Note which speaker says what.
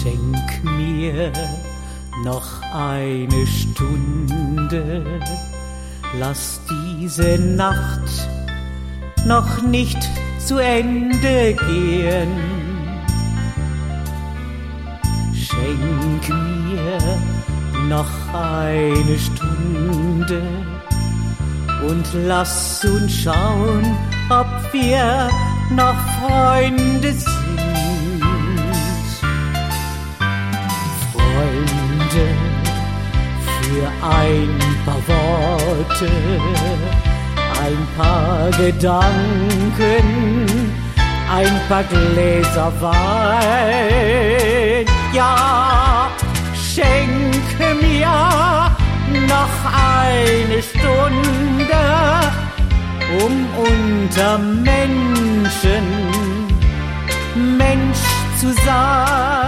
Speaker 1: Schenk mir noch eine Stunde, lass diese Nacht noch nicht zu Ende gehen. Schenk mir noch eine Stunde und lass uns schauen, ob wir noch Freunde sind. Freunde für ein paar Worte, ein paar Gedanken, ein paar Gläser Wein. Ja, schenke mir noch eine Stunde, um unter Menschen Mensch zu sein.